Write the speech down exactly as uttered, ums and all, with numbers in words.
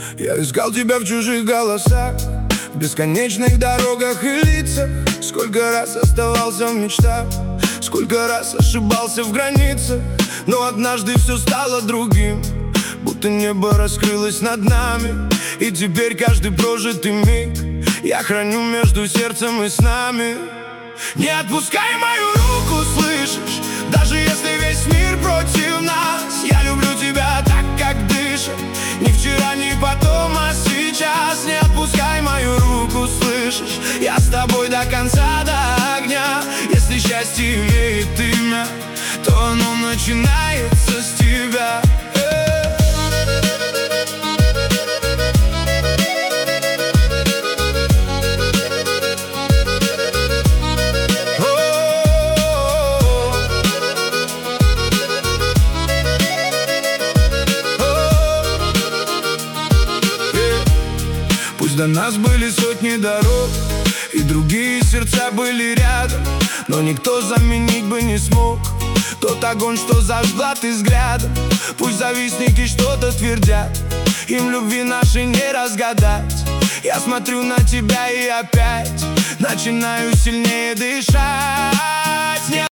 Я искал тебя в чужих голосах, в бесконечных дорогах и лицах. Сколько раз оставался в мечтах, сколько раз ошибался в границах. Но однажды все стало другим, будто небо раскрылось над нами. И теперь каждый прожитый миг я храню между сердцем и снами. Не отпускай мою руку, слышишь? Даже если весь мир против нас, я люблю тебя так, как дышит. Ни вчера, ни потом, а сейчас. Не отпускай мою руку, слышишь? Я с тобой до конца, до огня. Если счастье имеет имя, то оно начинается с тебя. Пусть до нас были сотни дорог, и другие сердца были рядом, но никто заменить бы не смог тот огонь, что зажгла ты взглядом. Пусть завистники что-то твердят, им любви нашей не разгадать. Я смотрю на тебя и опять начинаю сильнее дышать.